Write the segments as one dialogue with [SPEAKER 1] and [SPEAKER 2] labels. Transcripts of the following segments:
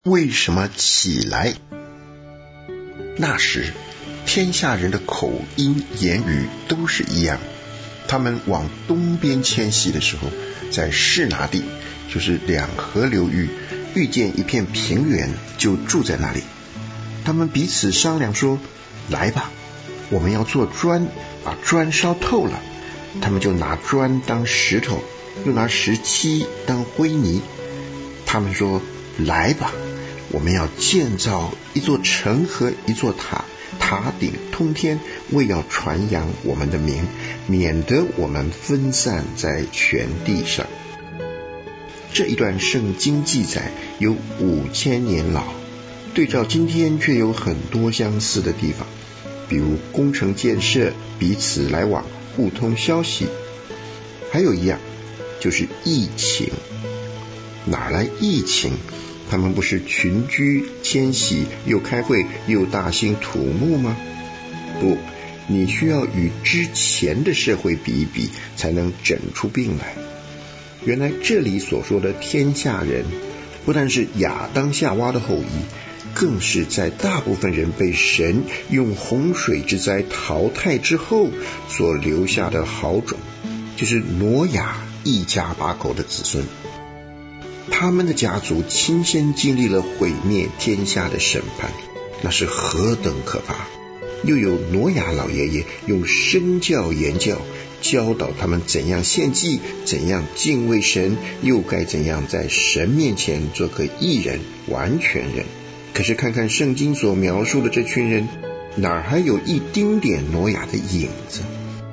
[SPEAKER 1] 为什么起来？那时天下人的口音言语都是一样，他们往东边迁徙的时候，在示拿地，就是两河流域，遇见一片平原，就住在那里。他们彼此商量说，来吧，我们要做砖，把砖烧透了。他们就拿砖当石头，又拿石漆当灰泥。他们说，来吧，我们要建造一座城和一座塔，塔顶通天，为要传扬我们的名，免得我们分散在全地上。这一段圣经记载有5000年老，对照今天却有很多相似的地方，比如工程建设，彼此来往，互通消息。还有一样，就是疫情。哪来疫情？他们不是群居迁徙，又开会又大兴土木吗？不，你需要与之前的社会比一比，才能诊出病来。原来这里所说的天下人，不但是亚当夏娃的后裔，更是在大部分人被神用洪水之灾淘汰之后所留下的好种，就是挪亚一家8口的子孙。他们的家族亲身经历了毁灭天下的审判，那是何等可怕！又有挪亚老爷爷用身教言教，教导他们怎样献祭，怎样敬畏神，又该怎样在神面前做个义人、完全人。可是看看圣经所描述的这群人，哪还有一丁点挪亚的影子？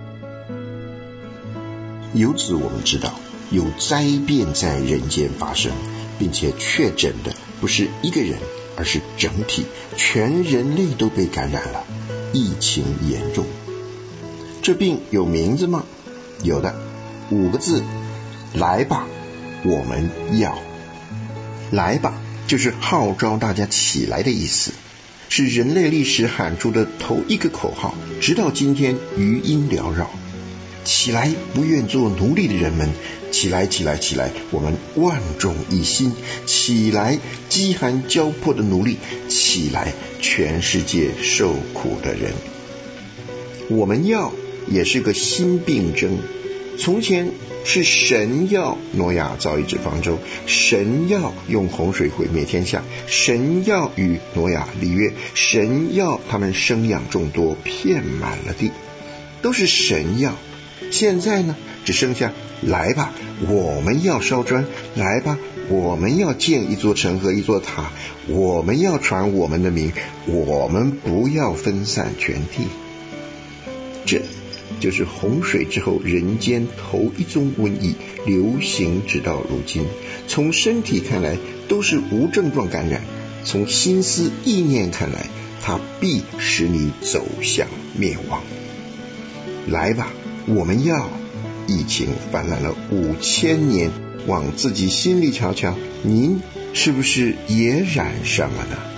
[SPEAKER 1] 由此我们知道，有灾变在人间发生，并且确诊的不是一个人，而是整体，全人类都被感染了，疫情严重。这病有名字吗？有的，5个字，来吧，我们要。来吧，就是号召大家起来的意思，是人类历史喊出的头一个口号，直到今天余音缭绕。起来，不愿做奴隶的人们，起来起来起来，我们万众一心，起来，饥寒交迫的奴隶，起来，全世界受苦的人。我们要也是个新病症。从前是神要挪亚造一只方舟，神要用洪水毁灭天下，神要与挪亚立约，神要他们生养众多，遍满了地，都是神要。现在呢，只剩下来吧，我们要烧砖，来吧，我们要建一座城和一座塔，我们要传我们的名，我们不要分散全地。这就是洪水之后人间头一宗瘟疫，流行直到如今。从身体看来都是无症状感染，从心思意念看来，它必使你走向灭亡。来吧，我们要。疫情泛滥了5000年，往自己心里瞧瞧，您是不是也染上了呢？